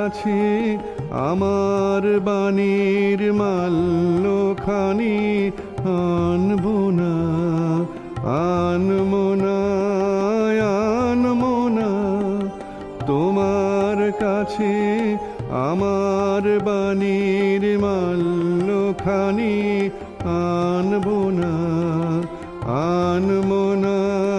কাছে আমার বাণীর মাল্যখানি আনবো না, আনবো না, আনবো না। তোমার কাছে আমার বাণীর মাল্যখানি আনবো না, আনবো না,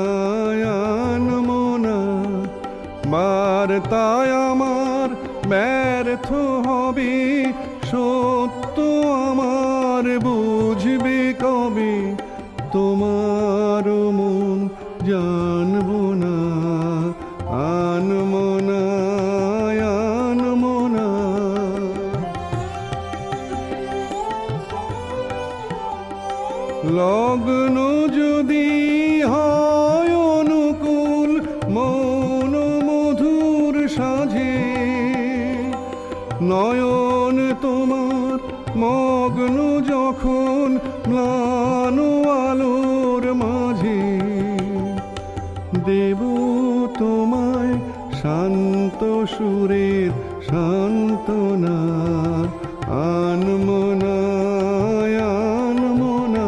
আনবো না। বার্তায় আমার ব্যর্থ হবে, সত্য আমার বুঝবে কবে, তোমার মন জানবো না, আনবো না, আনবো না। লগ্ন যদি হয় অনুকূল মন মধুর সাজে, নয়ন তোমার মগ্ন যখন ম্লান আলোর মাঝে, দেব তোমায় শান্ত সুরের সান্ত্বনা, আনবো না, আনবো না।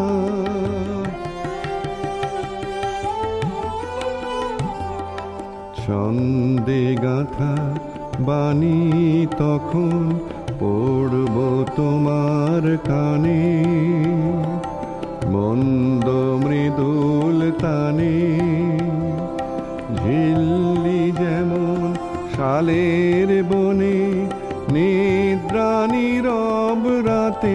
ছন্দে গাঁথা বাণী তখন পড়ব তোমার কানে, মন্দ মৃদুল তানে। ঝিল্লি যেমন শালের বনে, নিদ্রা নীরব রাতে,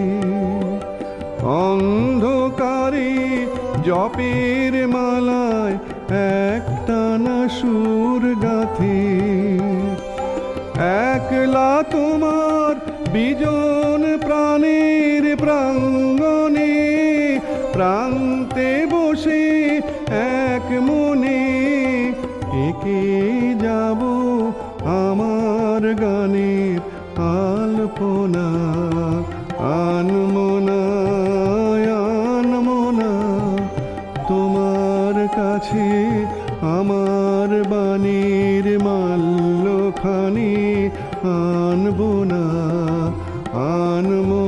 অন্ধকারে জপের মালায় একটানা সুর গাথে। একলা তোমার বিজন প্রাণের প্রাঙ্গণে, প্রান্তে বসে এক মনে একে যাব আমার গানের আলপনা, আনবো না, আনবো না। তোমার কাছে আমার বাণীর মাল্যখানি আনবো না, আনবো